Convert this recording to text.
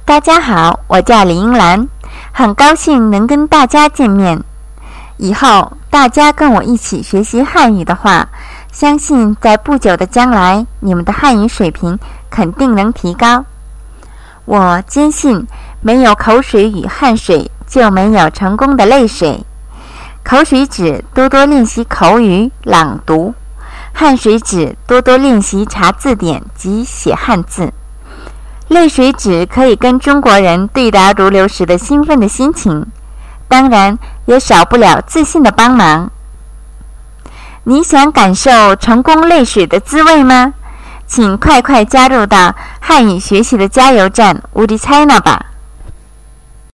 大家好，我叫李英兰，很高兴能跟大家见面。以后大家跟我一起学习汉语的话，相信在不久的将来，你们的汉语水平肯定能提高。我坚信，没有口水与汗水，就没有成功的泪水。口水指多多练习口语朗读，汗水指多多练习查字典及写汉字。泪水指可以跟中国人对答如流时的兴奋的心情，当然也少不了自信的帮忙。你想感受成功泪水的滋味吗？请快快加入到汉语学习的加油站우리 China吧。